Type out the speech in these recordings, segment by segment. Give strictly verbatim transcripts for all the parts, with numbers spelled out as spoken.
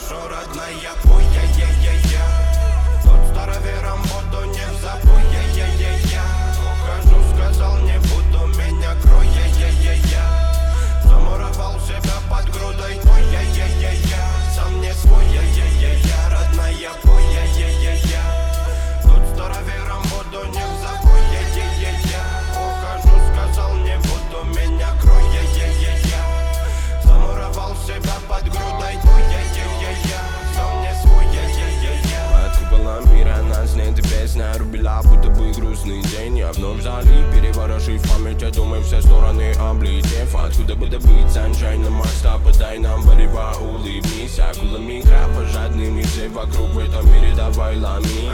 Прошу, родная, пой, я-я-я-я. Тот старовером воду не забудь, я-я-я-я. Ухожу, сказал, не буду, меня крой, я-я-я-я. Замуровал себя под грудой, ой, я-я-я-я. Сам не свой, я-я-я-я. Родная, пой, я-я-я-я. Тот старовером воду не забудь, я-я-я-я. Ухожу, сказал, не буду, меня крой, я-я-я-я. Замуровал себя под грудой, ой, я-я-я-я. Сам не свой, я-я-я-я. Под куполом мира нас нет, и песня рубила, будто бы грустный день. Я вновь вдали, переворошив память, я думаю, все стороны облетев. Откуда бы добыть санчайна моста, подай нам варева, улыбнись. Акулами кровожадными, все вокруг в этом мире, давай ломи.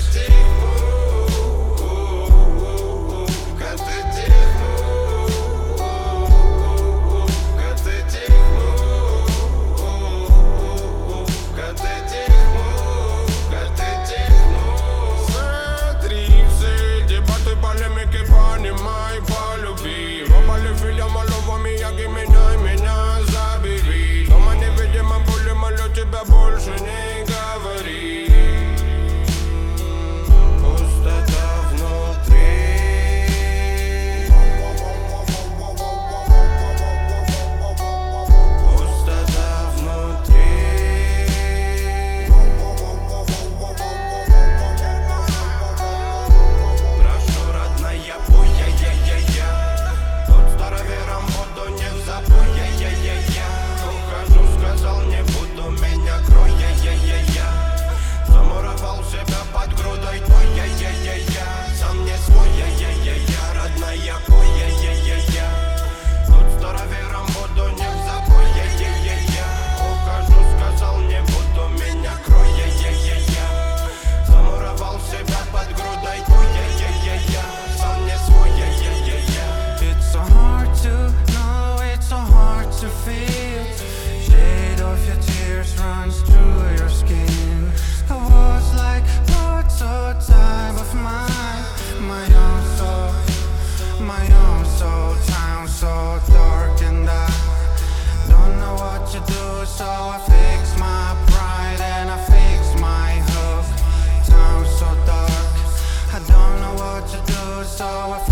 Понимай, полюби. Попали фильм, малого Мияги, меня, меня забери. Дома невидимо более молю, тебя больше не говори. Пустота внутри. Пустота внутри. Прошу, родная, пой, я-я-я-я. Тот старовером воду не забудь, я-я-я-я. Ухожу, сказал, не буду, меня крой, я-я-я-я. Замуровал себя под грудой, ой, я-я-я-я. Сам не свой, я-я-я-я. Родная, пой, я-я-я-я. Тот старовером воду не забудь, я-я-я-я. Ухожу, сказал, не буду, меня крой, я-я-я-я. Замуровал себя под грудой, ой, я-я-я-я. Сам не свой, я-я-я-я. It's so hard to know, it's so hard to feel. Shade of your tears runs through your skin. I was like lots of time of mine, my own soul, my own soul. Town so dark and I don't know what to do, so I fix my pride and I fix my hook. Town so dark, I don't know what to do, so I